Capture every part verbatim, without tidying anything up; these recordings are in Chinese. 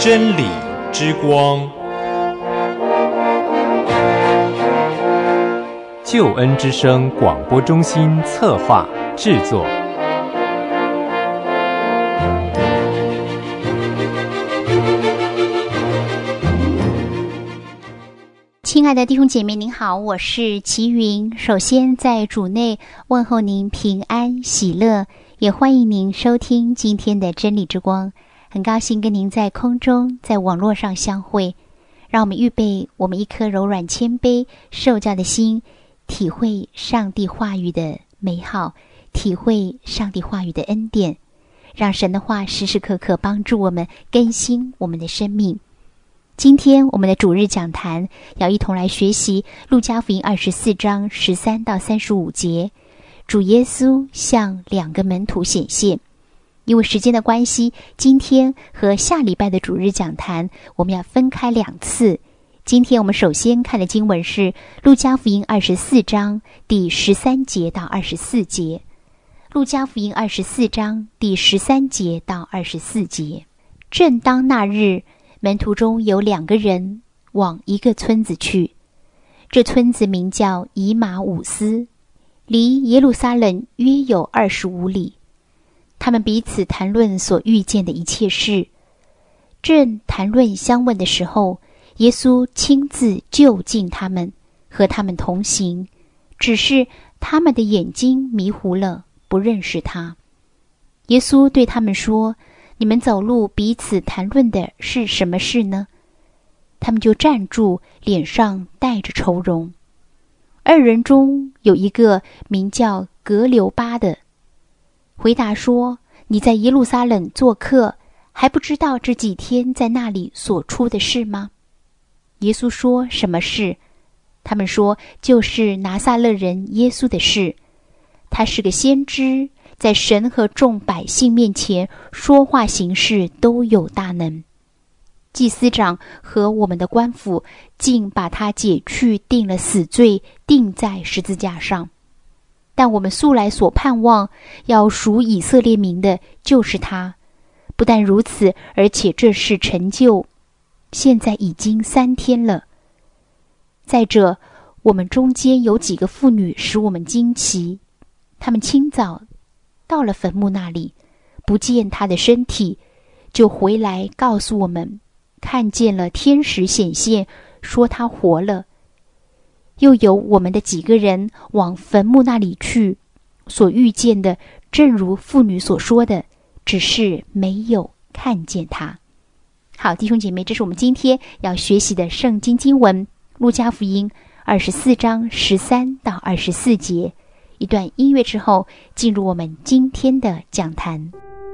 真理之光， 救恩之声广播中心策划制作。 亲爱的弟兄姐妹您好，我是齐云。首先在主内问候您平安喜乐，也欢迎您收听今天的真理之光。很高兴跟您在空中在网络上相会，让我们预备我们一颗柔软谦卑受教的心，体会上帝话语的美好，体会上帝话语的恩典，让神的话时时刻刻帮助我们更新我们的生命。今天我们的主日讲坛要一同来学习路加福音二十四章十三到三十五节，主耶稣向两个门徒显现。因为时间的关系，今天和下礼拜的主日讲坛我们要分开两次。今天我们首先看的经文是路加福音二十四章第十三节到二十四节。路加福音二十四章第十三节到二十四节。正当那日，门徒中有两个人往一个村子去，这村子名叫以马忤斯，离耶路撒冷约有二十五里。他们彼此谈论所遇见的一切事。正谈论相问的时候，耶稣亲自就近他们，和他们同行，只是他们的眼睛迷糊了，不认识他。耶稣对他们说，你们走路彼此谈论的是什么事呢？他们就站住，脸上带着愁容。二人中有一个名叫革流巴的，回答说，你在耶路撒冷做客，还不知道这几天在那里所出的事吗？耶稣说，什么事？他们说，就是拿撒勒人耶稣的事。他是个先知，在神和众百姓面前说话行事都有大能。祭司长和我们的官府竟把他解去，定了死罪，钉在十字架上。但我们素来所盼望要赎以色列民的就是他。不但如此，而且这事成就，现在已经三天了。再者，我们中间有几个妇女使我们惊奇，她们清早到了坟墓那里，不见他的身体，就回来告诉我们，看见了天使显现，说他活了。又有我们的几个人往坟墓那里去，所遇见的正如妇女所说的，只是没有看见他。好，弟兄姐妹，这是我们今天要学习的圣经经文，路加福音二十四章十三到二十四节。一段音乐之后，进入我们今天的讲坛。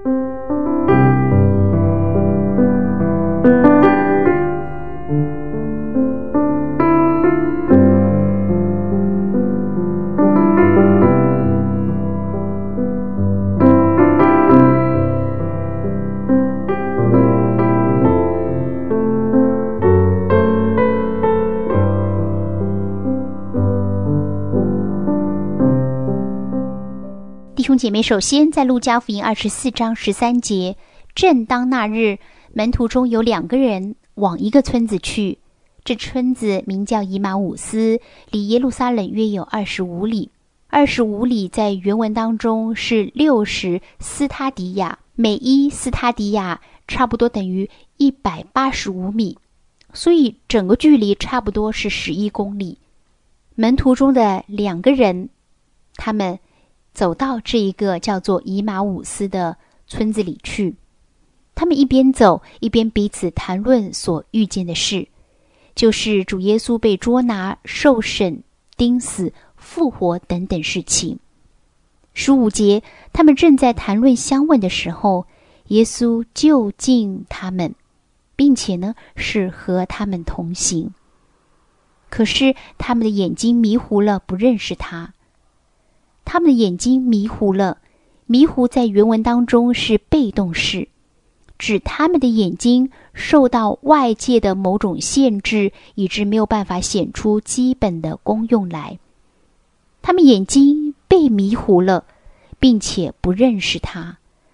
弟兄姐妹，首先在路加福音二十四章十三节，正当那日，门徒中有两个人往一个村子去，这村子名叫以马忤斯，离耶路撒冷约有二十五里。二十五里在原文当中是六十斯他迪亚，每一斯他迪亚差不多等于一百八十五米，所以整个距离差不多是十一公里。门徒中的两个人，他们走到这一个叫做以马忤斯的村子里去，他们一边走一边彼此谈论所遇见的事，就是主耶稣被捉拿、受审、钉死、复活等等事情。十五节，他们正在谈论相问的时候，耶稣就近他们，并且呢是和他们同行。可是他们的眼睛迷糊了，不认识他。他们的眼睛迷糊了，迷糊在原文当中是被动式，指他们的眼睛受到外界的某种限制，以致没有办法显出基本的功用来。他们眼睛被迷糊了，并且不认识他。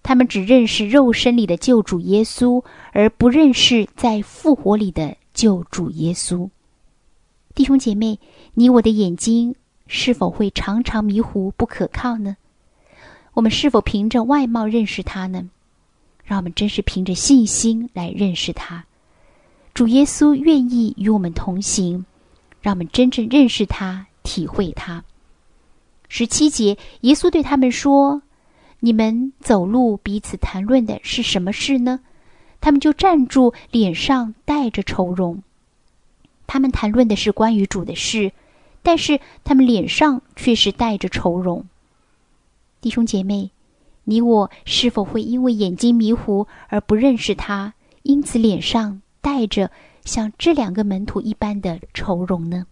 他们只认识肉身里的救主耶稣，而不认识在复活里的救主耶稣。弟兄姐妹，你我的眼睛是否会常常迷糊不可靠呢？我们是否凭着外貌认识他呢？让我们真是凭着信心来认识他。主耶稣愿意与我们同行，让我们真正认识他，体会他。十七节，耶稣对他们说，你们走路彼此谈论的是什么事呢？他们就站住，脸上带着愁容。他们谈论的是关于主的事，但是他们脸上却是带着愁容。弟兄姐妹，你我是否会因为眼睛迷糊而不认识他，因此脸上带着像这两个门徒一般的愁容呢？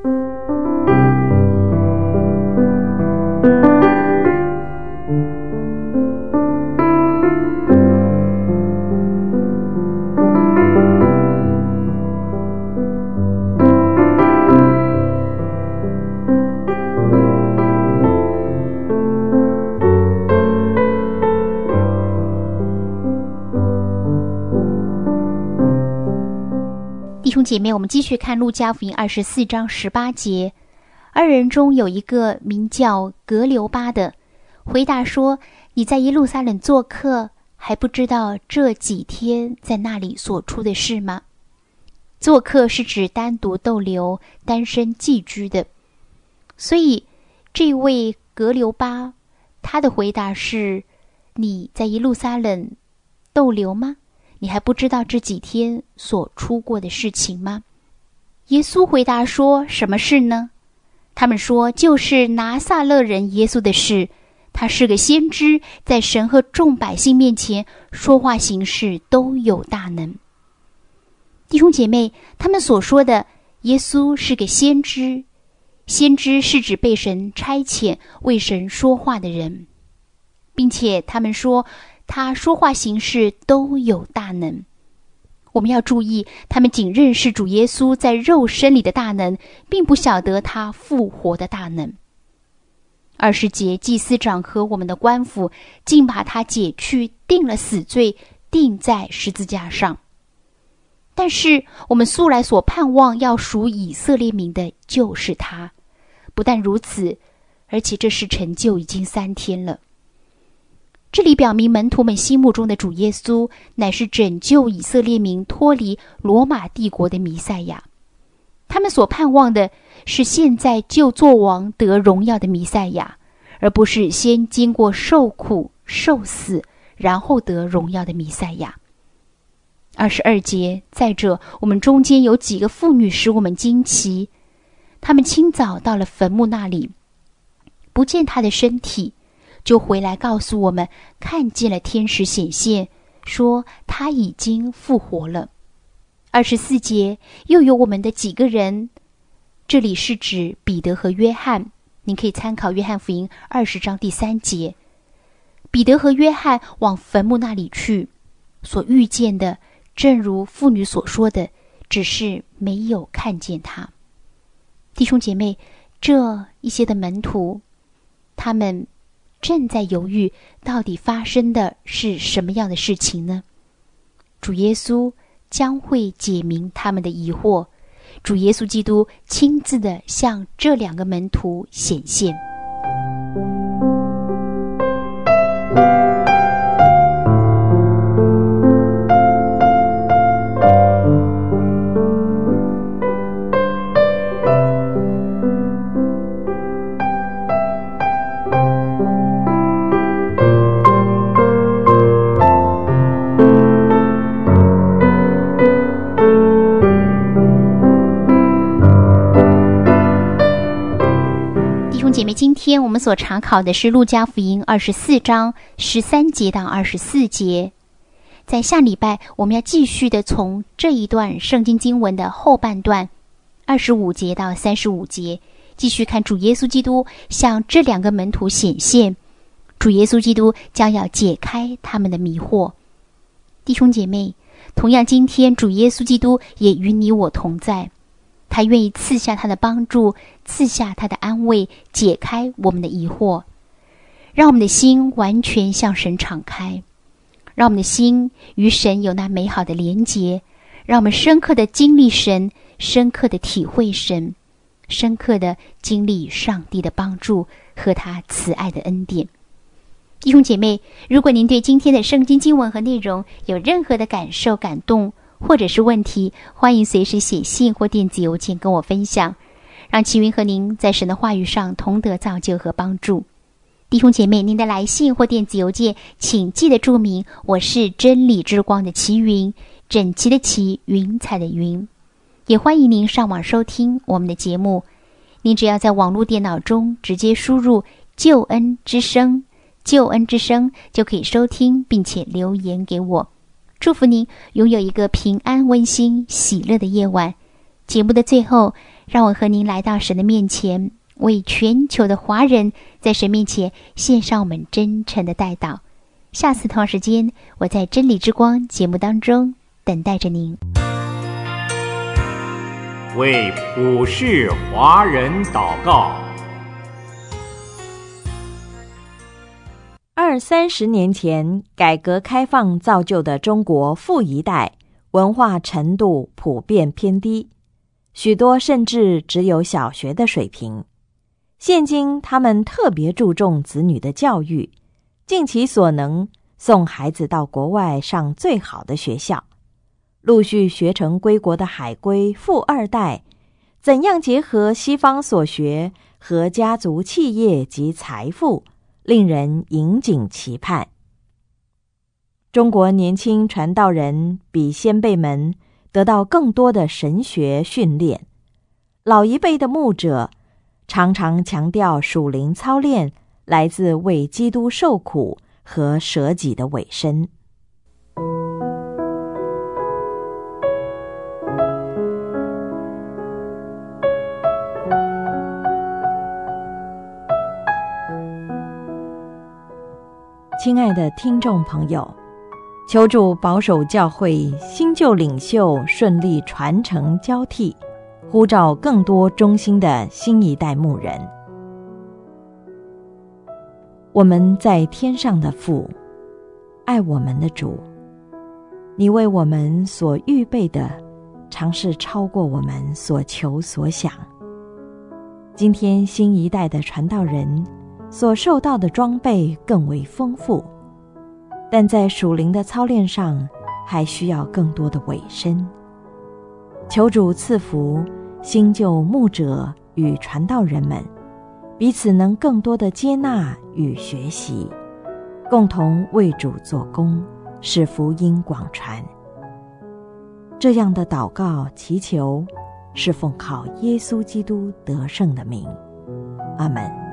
弟兄姐妹，我们继续看路加福音二十四章十八节。二人中有一个名叫格留巴的，回答说，你在耶路撒冷做客，还不知道这几天在那里所出的事吗？做客是指单独逗留、单身寄居的。所以这位格留巴，他的回答是，你在耶路撒冷逗留吗？你还不知道这几天所出过的事情吗？耶稣回答说，什么事呢？他们说，就是拿撒勒人耶稣的事。他是个先知，在神和众百姓面前说话行事都有大能。弟兄姐妹，他们所说的耶稣是个先知，先知是指被神差遣为神说话的人，并且他们说他说话行事都有大能。我们要注意，他们仅认识主耶稣在肉身里的大能，并不晓得他复活的大能。二十节，祭司长和我们的官府竟把他解去，定了死罪，钉在十字架上。但是我们素来所盼望要属以色列民的就是他。不但如此，而且这事成就已经三天了。这里表明门徒们心目中的主耶稣乃是拯救以色列民脱离罗马帝国的弥赛亚。他们所盼望的是现在就做王得荣耀的弥赛亚，而不是先经过受苦受死然后得荣耀的弥赛亚。二十二节，再者，我们中间有几个妇女使我们惊奇，她们清早到了坟墓那里，不见他的身体，就回来告诉我们，看见了天使显现，说他已经复活了。二十四节，又有我们的几个人，这里是指彼得和约翰，您可以参考约翰福音二十章第三节。彼得和约翰往坟墓那里去，所遇见的正如妇女所说的，只是没有看见他。弟兄姐妹，这一些的门徒，他们正在犹豫，到底发生的是什么样的事情呢？主耶稣将会解明他们的疑惑，主耶稣基督亲自的向这两个门徒显现。姐妹，今天我们所查考的是路加福音二十四章十三节到二十四节。在下礼拜我们要继续的从这一段圣经经文的后半段二十五节到三十五节，继续看主耶稣基督向这两个门徒显现，主耶稣基督将要解开他们的迷惑。弟兄姐妹，同样今天主耶稣基督也与你我同在，他愿意赐下他的帮助，赐下他的安慰，解开我们的疑惑。 让我们的心完全向神敞开，让我们的心与神有那美好的连结，让我们深刻的经历神，深刻的体会神，深刻的经历上帝的帮助和他慈爱的恩典。弟兄姐妹，如果您对今天的圣经经文和内容有任何的感受、感动或者是问题，欢迎随时写信或电子邮件跟我分享，让齐云和您在神的话语上同得造就和帮助。弟兄姐妹，您的来信或电子邮件请记得注明我是真理之光的齐云，整齐的齐，云彩的云。也欢迎您上网收听我们的节目，您只要在网络电脑中直接输入救恩之声，救恩之声就可以收听并且留言给我。祝福您拥有一个平安、温馨、喜乐的夜晚。节目的最后，让我和您来到神的面前，为全球的华人在神面前献上我们真诚的代祷。下次同样时间，我在真理之光节目当中等待着您。 为普世华人祷告。 二三十年前，改革开放造就的中国富一代，文化程度普遍偏低，许多甚至只有小学的水平。现今他们特别注重子女的教育，尽其所能送孩子到国外上最好的学校。陆续学成归国的海归富二代，怎样结合西方所学和家族企业及财富，令人引颈期盼。中国年轻传道人比先辈们得到更多的神学训练，老一辈的牧者常常强调属灵操练来自为基督受苦和舍己的委身。亲爱的听众朋友，求主保守教会新旧领袖顺利传承交替，呼召更多忠心的新一代牧人。我们在天上的父，爱我们的主，你为我们所预备的常是超过我们所求所想。今天新一代的传道人所受到的装备更为丰富，但在属灵的操练上还需要更多的委身。求主赐福新旧牧者与传道人们，彼此能更多的接纳与学习，共同为主做工，使福音广传。这样的祷告祈求是奉靠耶稣基督得胜的名，阿们。